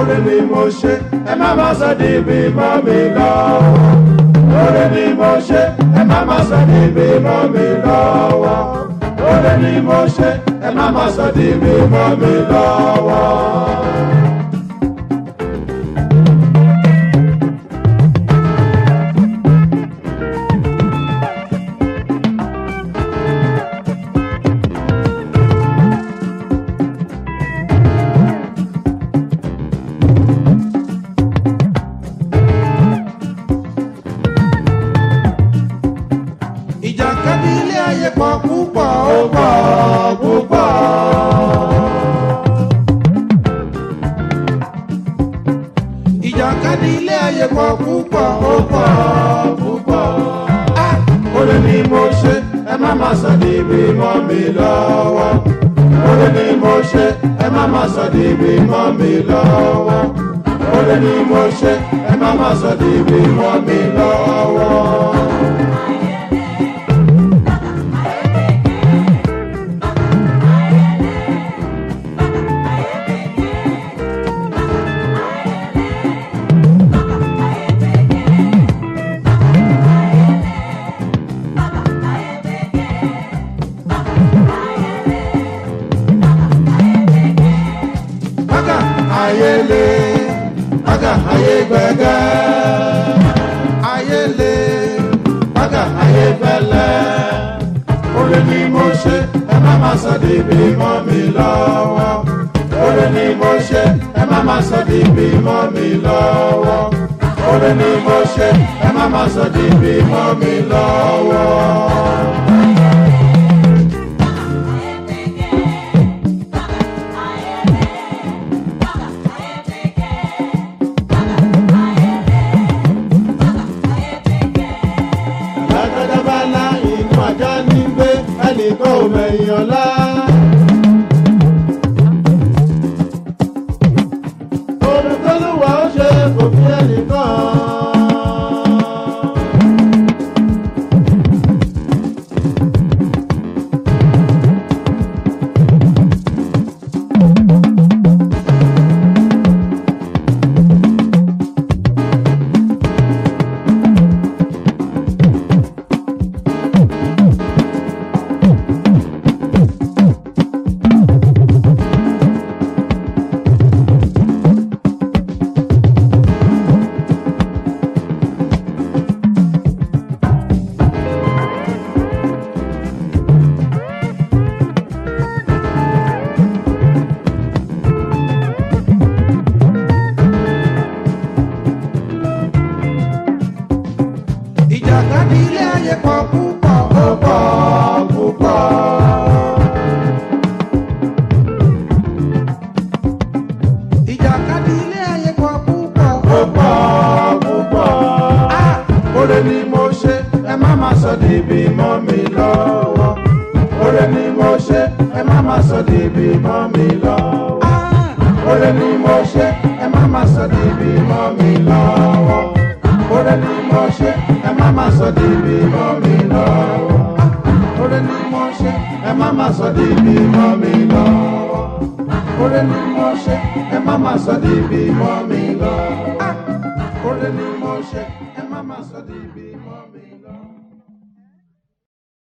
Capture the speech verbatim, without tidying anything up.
oore ni mo ṣe ẹ má má sọ di ibi mọ́ mi lọ́wọ́. Oore ni mo ṣe ẹ má má sọ di ibi mọ́ mi lọ́wọ́. Oore ni mo ṣe ẹ má má sọ di ibi mọ́ mi lọ́wọ́. Ìjàkadì ilé ayé pọ̀ púpọ̀ ó pọ̀ púpọ̀. Ìjàkadì ilé ayé pọ̀ púpọ̀ ó pọ̀ púpọ̀. Oore ni mo ṣe ẹ má má sọ di ibi mọ́ mi lọ́wọ́. Oore ni mo ṣe ẹ má má sọ di ibi mọ́ mi lọ́wọ́. Oore ni mo ṣe ẹ má má sọ di ibi mọ́ mi lọ́wọ́. Ayele, aga aye gbẹgẹ. Ayele, aga aye fẹlẹ. Oore ni mo ṣe ẹ má má sọ di ibi mọ́ mi lọ́wọ́. Oore ni mo ṣe ẹ má má sọ di ibi mọ́ mi lọ́wọ́. Oore ni mo ṣe ẹ má má sọ di ibi mọ́ mi lọ́wọ́. Ẹnìkan ò mẹ̀yìn ọ̀la. Ohun tó lúwa ó ṣe kò fi ẹnìkan. Ìjàkadì ilé ayé pọ̀ púpọ̀ ó pọ̀ púpọ̀. Ìjàkadì ilé ayé pọ̀ púpọ̀ ó pọ̀ púpọ̀. Oore ni mo ṣe ẹ má má sọ di ibi mọ́ mi lọ́wọ́. Oore ni mo ṣe ẹ má má sọ di ibi mọ́ mi lọ́wọ́. Oore ni mo ṣe ẹ má má sọ di ibi mọ́ mi lọ́wọ́. Oore ni mo ṣe ẹ má má sọ di ibi mọ́ mi lọ́wọ́. Oore ni mo ṣe ẹ má má sọ di ibi mọ́ mi lọ́wọ́. Oore ni mo ṣe ẹ má má sọ di ibi mọ́ mi lọ́wọ́. Oore ni mo ṣe ẹ má má sọ di.